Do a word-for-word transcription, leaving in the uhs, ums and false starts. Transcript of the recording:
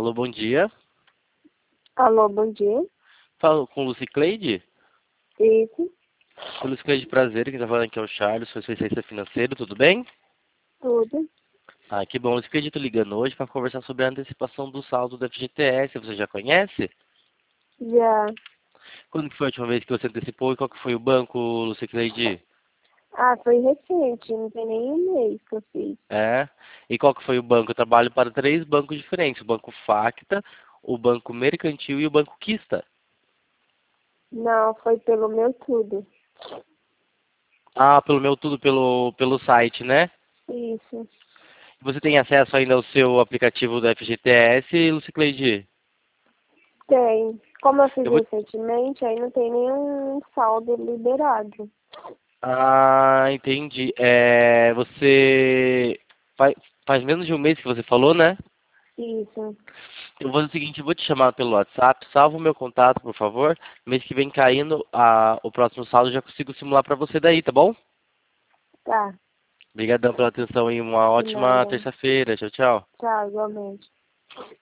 Alô, bom dia. Alô, bom dia. Falo com Lucicleide? Isso, Sou Lucicleide, prazer. Quem tá falando aqui é o Charles, sou especialista financeiro, tudo bem? tudo. Ah, que bom. Lucicleide, tô ligando hoje para conversar sobre a antecipação do saldo do F G T S. Você já conhece? Já. Quando que foi a última vez que você antecipou e qual que foi o banco, Lucicleide? Ah, foi recente, não tem nem um mês que eu fiz. É. E qual que foi o banco? Eu trabalho para três bancos diferentes. O Banco Facta, o Banco Mercantil e o Banco Quista. Não, foi pelo meu tudo. Ah, pelo meu tudo, pelo, pelo site, né? Isso, Você tem acesso ainda ao seu aplicativo do F G T S, Lucicleide? tem. Como eu fiz Eu vou... recentemente, aí não tem nenhum saldo liberado. Ah, entendi. É, você faz, faz menos de um mês que você falou, né? Isso, Eu vou fazer o seguinte, eu vou te chamar pelo WhatsApp, salva o meu contato, por favor. Mês que vem caindo a, o próximo saldo, eu já consigo simular para você daí, tá bom? tá. Obrigadão pela atenção e uma De ótima nada. terça-feira. Tchau, tchau. Tchau, igualmente.